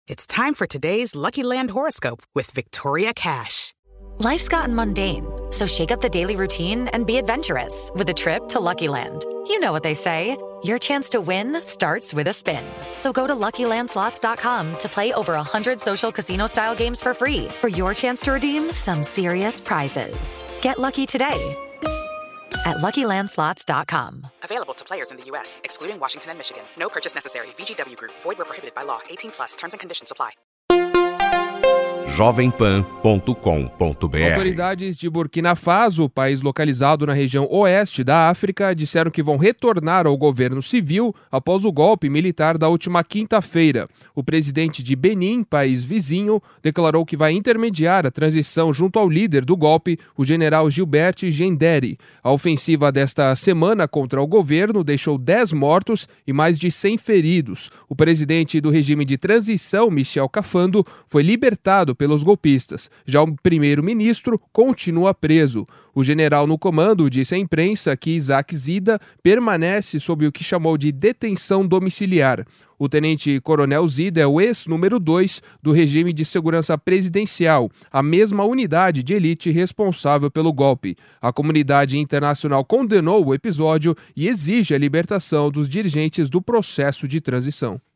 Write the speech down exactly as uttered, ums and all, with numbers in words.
It's time for today's Lucky Land horoscope with Victoria Cash. Life's gotten mundane, so shake up the daily routine and be adventurous with a trip to Lucky Land. You know what they say, your chance to win starts with a spin. So go to Lucky Land Slots dot com to play over one hundred social casino-style games for free for your chance to redeem some serious prizes. Get lucky today at Lucky Land Slots dot com. Available to players in the U S, excluding Washington and Michigan. No purchase necessary. V G W Group. Void where prohibited by law. eighteen plus. Terms and conditions apply. jovem pan ponto com ponto b r. Autoridades de Burkina Faso, país localizado na região oeste da África, disseram que vão retornar ao governo civil após o golpe militar da última quinta-feira. O presidente de Benin, país vizinho, declarou que vai intermediar a transição junto ao líder do golpe, o general Gilbert Genderi. A ofensiva desta semana contra o governo deixou dez mortos e mais de cem feridos. O presidente do regime de transição, Michel Kafando, foi libertado pelos golpistas. Já o primeiro-ministro continua preso. O general no comando disse à imprensa que Isaac Zida permanece sob o que chamou de detenção domiciliar. O tenente-coronel Zida é o ex-número dois do regime de segurança presidencial, a mesma unidade de elite responsável pelo golpe. A comunidade internacional condenou o episódio e exige a libertação dos dirigentes do processo de transição.